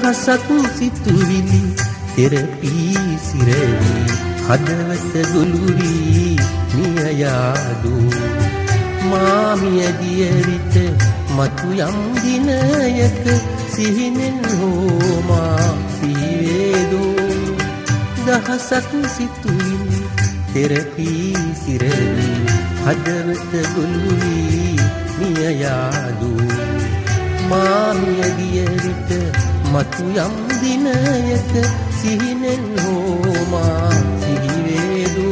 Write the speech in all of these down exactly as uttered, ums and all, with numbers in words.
දහසක් සිතුවිලි තෙරපී සිරවි හදවත ගොළුවී මිය යාදු මාමිය ගිය විට මතු යම් දිනයක සිහිනෙන් හෝ මා සිහිවේදු දහසක් සිතුවිලි තෙරපී සිරවි හදවත ගොළුවී මිය යාදු මාමිය ගිය විට මතු යම් දිනයක සිහිනෙන් හෝ මා සිහිවේදු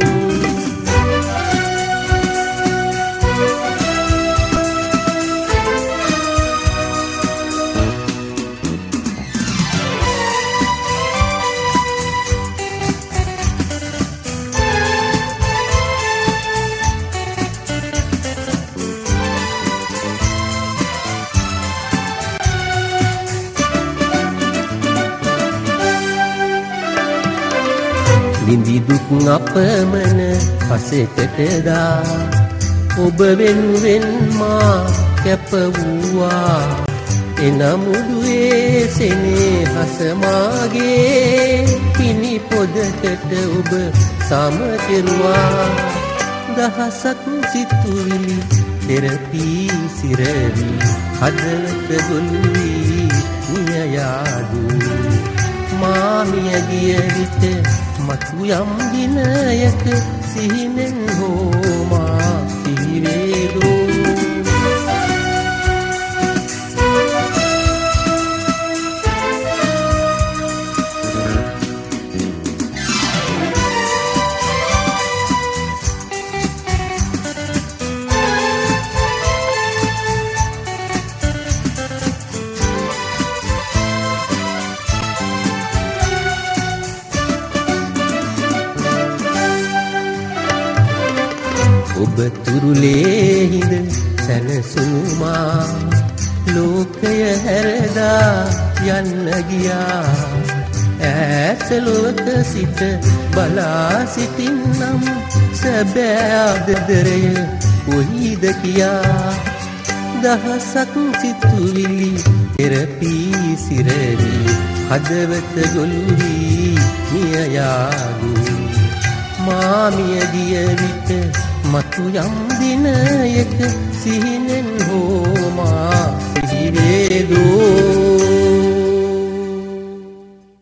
විඳි දුක් අපමණ පසෙකට දා ඔබ වෙනුවෙන් මා කැප වූවා එනමුදුවේ සෙනෙහස මාගේ පිනි පොදකට ඔබ සම කෙරුවා දහසක් සිතුවිලි තෙරපී සිරවි හදවත ගොළුවී මිය යාදු මාමිය ගිය විට මතු යම් දිනයක සිහිනෙන් හෝ මා සිහිවේදු ඔබ තුරුලේ හිඳ සැනසුණු මා ලෝකය හැරදා යන්න ගියා ඈත ලොවක සිට බලා සිටින්නම් සැබෑ ආදරය කොයිද කියා දහසක් සිතුවිලි තෙරපී සිරවි හදවත ගොළුවී මිය යාදු මාමිය ගිය විට මතු යම් දිනයක සිහිනෙන් හෝ මා සිහිවේ